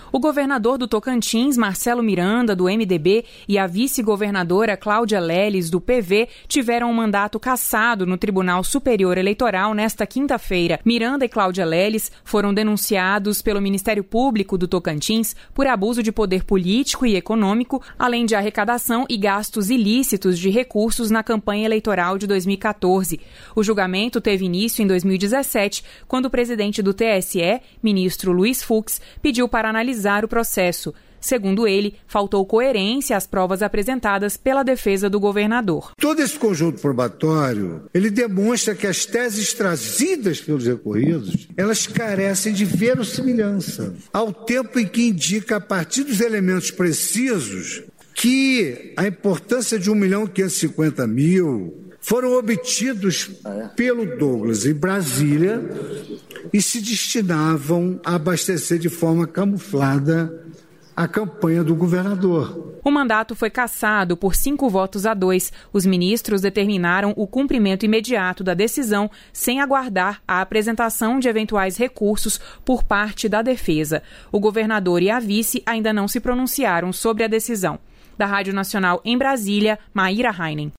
O governador do Tocantins, Marcelo Miranda, do MDB, e a vice-governadora Cláudia Leles, do PV, tiveram um mandato cassado no Tribunal Superior Eleitoral nesta quinta-feira. Miranda e Cláudia Leles foram denunciados pelo Ministério Público do Tocantins por abuso de poder político e econômico, além de arrecadação e gastos ilícitos de recursos na campanha eleitoral de 2014. O julgamento teve início em 2017, quando o presidente do TSE, ministro Luiz Fux, pediu para analisar o processo. Segundo ele, faltou coerência às provas apresentadas pela defesa do governador. Todo esse conjunto probatório, ele demonstra que as teses trazidas pelos recorridos, elas carecem de verossimilhança, ao tempo em que indica, a partir dos elementos precisos, que a importância de 1.550.000 foram obtidos pelo Douglas em Brasília e se destinavam a abastecer de forma camuflada a campanha do governador. O mandato foi cassado por 5-2. Os ministros determinaram o cumprimento imediato da decisão, sem aguardar a apresentação de eventuais recursos por parte da defesa. O governador e a vice ainda não se pronunciaram sobre a decisão. Da Rádio Nacional em Brasília, Maíra Heinen.